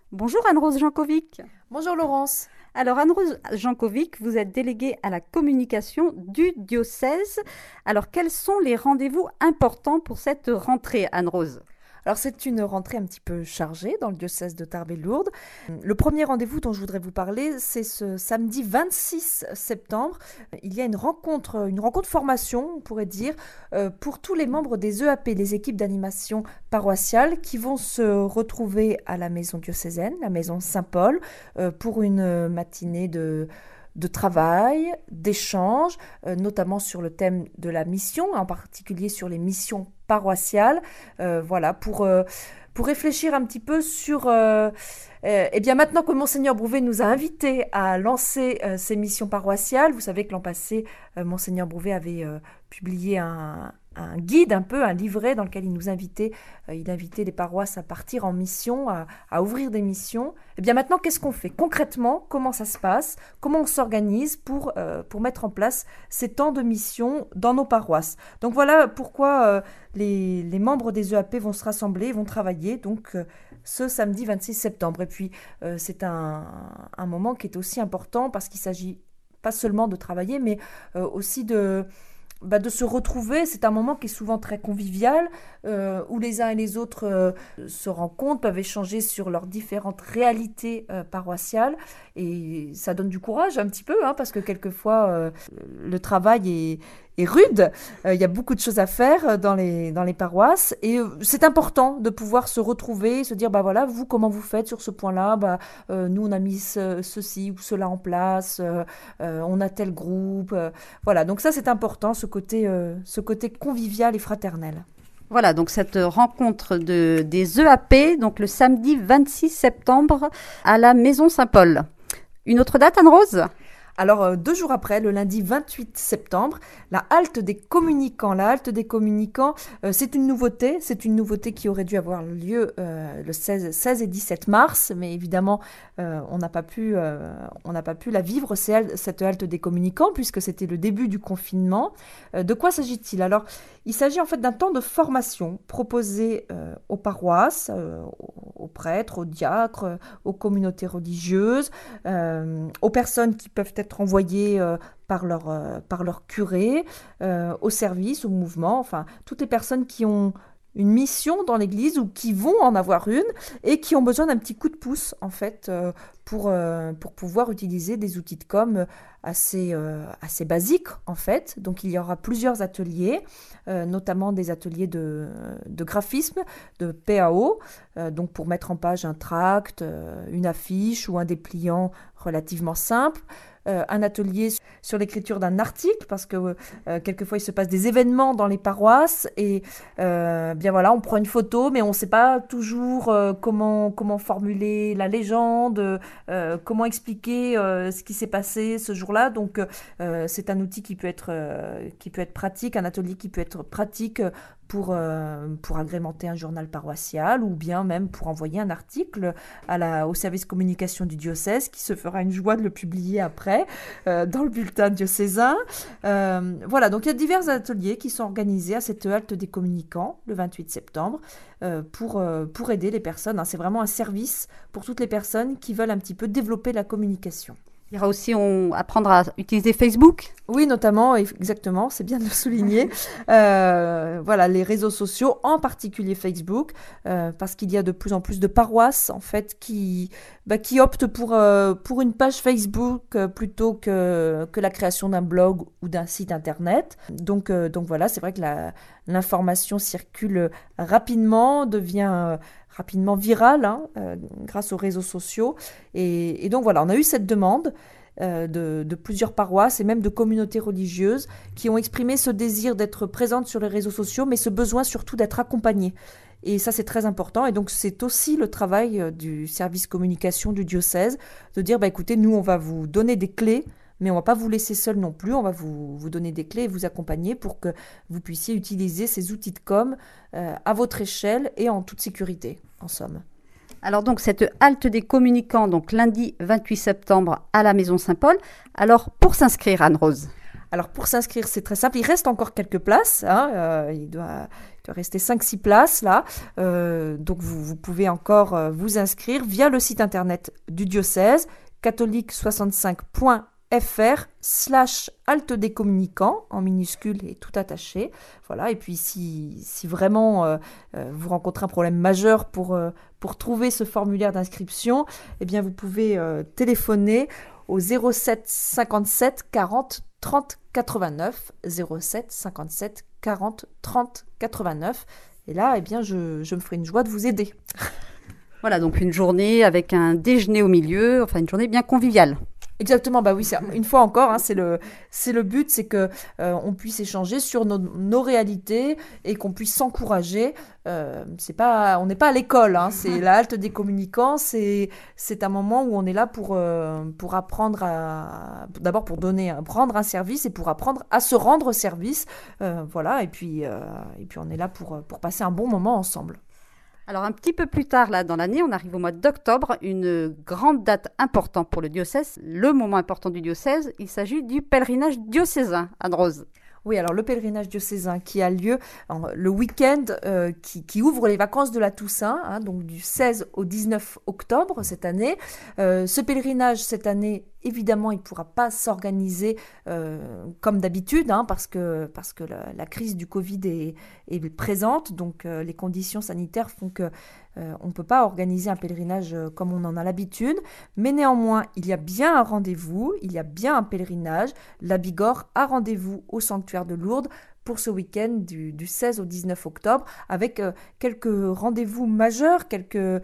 Bonjour Anne-Rose Jankovic. Bonjour Laurence. Alors Anne-Rose Jankovic, vous êtes déléguée à la communication du diocèse. Alors quels sont les rendez-vous importants pour cette rentrée, Anne-Rose? Alors c'est une rentrée un petit peu chargée dans le diocèse de Tarbes-et-Lourdes. Le premier rendez-vous dont je voudrais vous parler, c'est ce samedi 26 septembre. Il y a une rencontre formation, on pourrait dire, pour tous les membres des EAP, les équipes d'animation paroissiale, qui vont se retrouver à la maison diocésaine, la maison Saint-Paul, pour une matinée de travail, d'échange, notamment sur le thème de la mission, en particulier sur les missions paroissiales, voilà, pour réfléchir un petit peu sur... eh bien, maintenant que Monseigneur Brouvet nous a invités à lancer ces missions paroissiales, vous savez que l'an passé, Monseigneur Brouvet avait publié un guide, un livret dans lequel il nous invitait, il invitait les paroisses à partir en mission, à ouvrir des missions. Eh bien maintenant, qu'est-ce qu'on fait concrètement? Comment ça se passe? Comment on s'organise pour mettre en place ces temps de mission dans nos paroisses? Donc voilà pourquoi les membres des EAP vont se rassembler, vont travailler donc ce samedi 26 septembre. Et puis c'est un moment qui est aussi important parce qu'il s'agit pas seulement de travailler, mais aussi de se retrouver. C'est un moment qui est souvent très convivial, où les uns et les autres se rencontrent, peuvent échanger sur leurs différentes réalités paroissiales, et ça donne du courage un petit peu, parce que quelquefois le travail est rude, il y a beaucoup de choses à faire dans les paroisses, et c'est important de pouvoir se retrouver, se dire, bah voilà, vous, comment vous faites sur ce point-là? Nous, on a mis ceci ou cela en place, on a tel groupe, voilà, donc ça c'est important, ce côté convivial et fraternel. Voilà, donc cette rencontre des EAP, donc le samedi 26 septembre à la maison Saint-Paul. Une autre date, Anne-Rose? Alors, 2 jours après, le lundi 28 septembre, la halte des communicants. La halte des communicants, c'est une nouveauté qui aurait dû avoir lieu le 16 et 17 mars, mais évidemment, on n'a pas pu la vivre, cette halte des communicants, puisque c'était le début du confinement. De quoi s'agit-il? Alors, il s'agit en fait d'un temps de formation proposé aux paroisses, aux prêtres, aux diacres, aux communautés religieuses, aux personnes qui peuvent être envoyées par leur curé, au service, au mouvement, enfin, toutes les personnes qui ont une mission dans l'Église ou qui vont en avoir une et qui ont besoin d'un petit coup de pouce, en fait, pour pouvoir utiliser des outils de com assez basiques, en fait. Donc, il y aura plusieurs ateliers, notamment des ateliers de graphisme, de PAO, donc pour mettre en page un tract, une affiche ou un dépliant relativement simple. Un atelier sur l'écriture d'un article, parce que quelquefois il se passe des événements dans les paroisses et bien voilà, on prend une photo mais on ne sait pas toujours comment formuler la légende, comment expliquer ce qui s'est passé ce jour-là. Donc c'est un outil qui peut être pratique, un atelier qui peut être pratique pour agrémenter un journal paroissial ou bien même pour envoyer un article au service communication du diocèse qui se fera une joie de le publier après dans le bulletin diocésain. Voilà, donc il y a divers ateliers qui sont organisés à cette halte des communicants le 28 septembre pour aider les personnes. C'est vraiment un service pour toutes les personnes qui veulent un petit peu développer la communication. Il y aura aussi apprendre à utiliser Facebook. Oui, notamment, exactement, c'est bien de le souligner. Voilà, les réseaux sociaux, en particulier Facebook, parce qu'il y a de plus en plus de paroisses, en fait, qui optent pour une page Facebook plutôt que la création d'un blog ou d'un site internet. Donc voilà, c'est vrai que l'information circule rapidement, devient rapidement virale grâce aux réseaux sociaux. Et donc voilà, on a eu cette demande de plusieurs paroisses et même de communautés religieuses qui ont exprimé ce désir d'être présentes sur les réseaux sociaux, mais ce besoin surtout d'être accompagnées. Et ça, c'est très important. Et donc, c'est aussi le travail du service communication du diocèse de dire, écoutez, nous, on va vous donner des clés, mais on ne va pas vous laisser seul non plus. On va vous donner des clés et vous accompagner pour que vous puissiez utiliser ces outils de com à votre échelle et en toute sécurité, en somme. Alors donc cette halte des communicants, donc lundi 28 septembre à la maison Saint-Paul. Alors pour s'inscrire, Anne-Rose? Alors pour s'inscrire, c'est très simple. Il reste encore quelques places, hein, il doit rester 5-6 places là. Donc vous pouvez encore vous inscrire via le site internet du diocèse catholique65.fr/halte des communicants en minuscule et tout attaché. Voilà. Et puis si vraiment vous rencontrez un problème majeur pour trouver ce formulaire d'inscription, eh bien vous pouvez téléphoner au 07 57 40 30 89, 07 57 40 30 89. Et là, eh bien, je me ferai une joie de vous aider. Voilà, donc une journée avec un déjeuner au milieu, enfin une journée bien conviviale. Exactement, bah oui, une fois encore, hein, c'est le but, c'est que on puisse échanger sur nos réalités et qu'on puisse s'encourager. On n'est pas à l'école, hein, c'est la halte des communicants, c'est un moment où on est là pour apprendre d'abord pour prendre un service et pour apprendre à se rendre service, voilà, et puis on est là pour passer un bon moment ensemble. Alors un petit peu plus tard là dans l'année, on arrive au mois d'octobre, une grande date importante pour le diocèse, le moment important du diocèse, il s'agit du pèlerinage diocésain, Anne-Rose. Oui, alors le pèlerinage diocésain qui a lieu le week-end qui ouvre les vacances de la Toussaint, hein, donc du 16 au 19 octobre cette année. Ce pèlerinage cette année, évidemment, il ne pourra pas s'organiser comme d'habitude, hein, parce que la crise du Covid est présente, donc les conditions sanitaires font que on ne peut pas organiser un pèlerinage comme on en a l'habitude, mais néanmoins, il y a bien un rendez-vous, il y a bien un pèlerinage. La Bigorre a rendez-vous au sanctuaire de Lourdes pour ce week-end du 16 au 19 octobre, avec quelques rendez-vous majeurs, quelques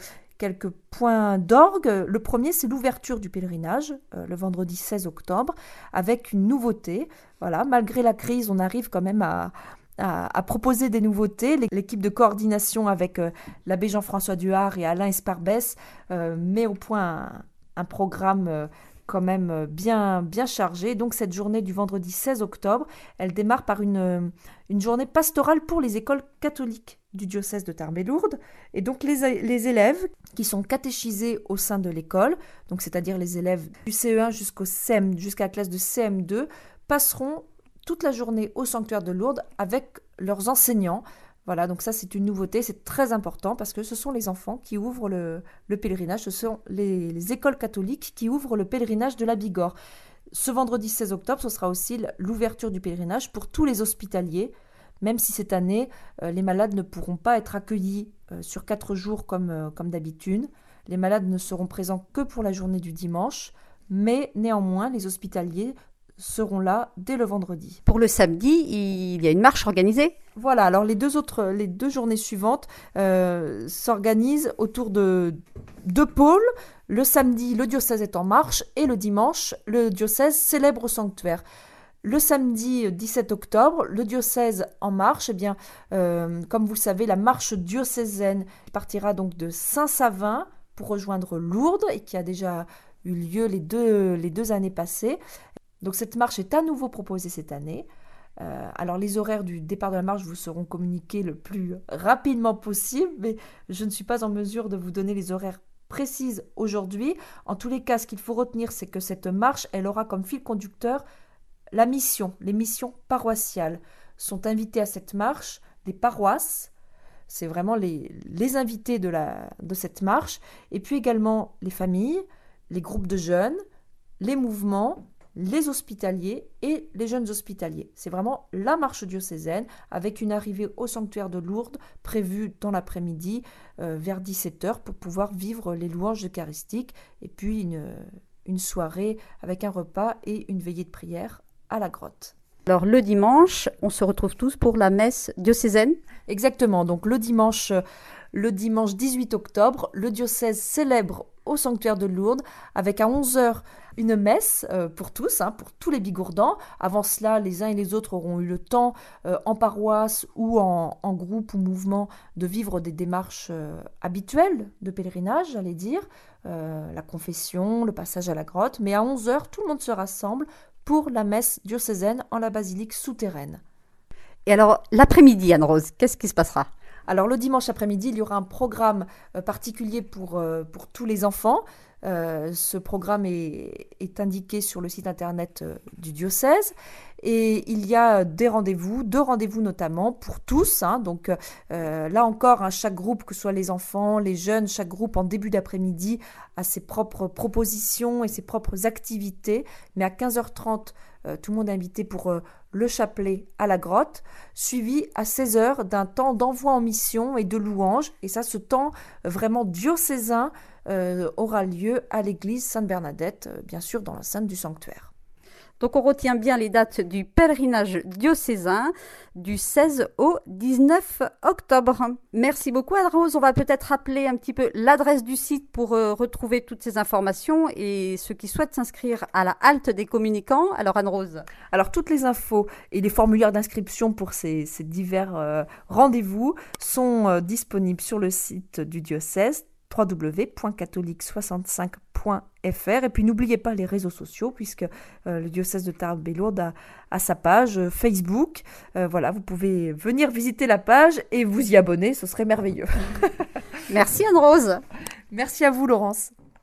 points d'orgue. Le premier, c'est l'ouverture du pèlerinage, le vendredi 16 octobre, avec une nouveauté. Voilà, malgré la crise, on arrive quand même à proposer des nouveautés. L'équipe de coordination avec l'abbé Jean-François Duhard et Alain Esparbès met au point un programme quand même bien chargé. Donc cette journée du vendredi 16 octobre, elle démarre par une journée pastorale pour les écoles catholiques du diocèse de Tarbes-et-Lourdes. Et donc les élèves qui sont catéchisés au sein de l'école, donc c'est-à-dire les élèves du CE1 jusqu'à la classe de CM2, passeront toute la journée au sanctuaire de Lourdes avec leurs enseignants. Voilà, donc ça c'est une nouveauté, c'est très important parce que ce sont les enfants qui ouvrent le pèlerinage, ce sont les écoles catholiques qui ouvrent le pèlerinage de la Bigorre. Ce vendredi 16 octobre, ce sera aussi l'ouverture du pèlerinage pour tous les hospitaliers, même si cette année, les malades ne pourront pas être accueillis sur 4 jours comme d'habitude. Les malades ne seront présents que pour la journée du dimanche, mais néanmoins, les hospitaliers seront là dès le vendredi. Pour le samedi, il y a une marche organisée ? Voilà, alors les deux journées suivantes s'organisent autour de 2 pôles. Le samedi, le diocèse est en marche et le dimanche, le diocèse célèbre au sanctuaire. Le samedi 17 octobre, le diocèse en marche, eh bien, comme vous le savez, la marche diocésaine partira donc de Saint-Savin pour rejoindre Lourdes et qui a déjà eu lieu les deux années passées. Donc cette marche est à nouveau proposée cette année. Alors les horaires du départ de la marche vous seront communiqués le plus rapidement possible, mais je ne suis pas en mesure de vous donner les horaires précises aujourd'hui. En tous les cas, ce qu'il faut retenir, c'est que cette marche, elle aura comme fil conducteur les missions paroissiales. Sont invités à cette marche des paroisses, c'est vraiment les invités de cette marche, et puis également les familles, les groupes de jeunes, les mouvements, les hospitaliers et les jeunes hospitaliers. C'est vraiment la marche diocésaine avec une arrivée au sanctuaire de Lourdes prévue dans l'après-midi vers 17h pour pouvoir vivre les louanges eucharistiques et puis une soirée avec un repas et une veillée de prière à la grotte. Alors le dimanche, on se retrouve tous pour la messe diocésaine ? Exactement, donc le dimanche 18 octobre, le diocèse célèbre au sanctuaire de Lourdes avec à 11h une messe pour tous, pour tous les bigourdans. Avant cela, les uns et les autres auront eu le temps en paroisse ou en groupe ou mouvement de vivre des démarches habituelles de pèlerinage, j'allais dire, la confession, le passage à la grotte. Mais à 11h, tout le monde se rassemble pour la messe diocésaine en la basilique souterraine. Et alors, l'après-midi, Anne-Rose, qu'est-ce qui se passera ? Alors le dimanche après-midi, il y aura un programme particulier pour tous les enfants. Ce programme est indiqué sur le site internet du diocèse. Et il y a deux rendez-vous notamment pour tous. Donc là encore, chaque groupe, que ce soit les enfants, les jeunes, chaque groupe en début d'après-midi a ses propres propositions et ses propres activités. Mais à 15h30, tout le monde est invité pour le chapelet à la grotte, suivi à 16h d'un temps d'envoi en mission et de louange. Et ça, ce temps vraiment diocésain aura lieu à l'église Sainte-Bernadette, bien sûr dans l'enceinte du sanctuaire. Donc on retient bien les dates du pèlerinage diocésain du 16 au 19 octobre. Merci beaucoup Anne-Rose. On va peut-être rappeler un petit peu l'adresse du site pour retrouver toutes ces informations et ceux qui souhaitent s'inscrire à la halte des communicants. Alors Anne-Rose. Alors toutes les infos et les formulaires d'inscription pour ces divers rendez-vous sont disponibles sur le site du diocèse www.catholique65.fr. Et puis n'oubliez pas les réseaux sociaux, puisque le diocèse de Tarbes et Lourdes a sa page Facebook. Voilà, vous pouvez venir visiter la page et vous y abonner, ce serait merveilleux. Merci Anne-Rose. Merci à vous Laurence.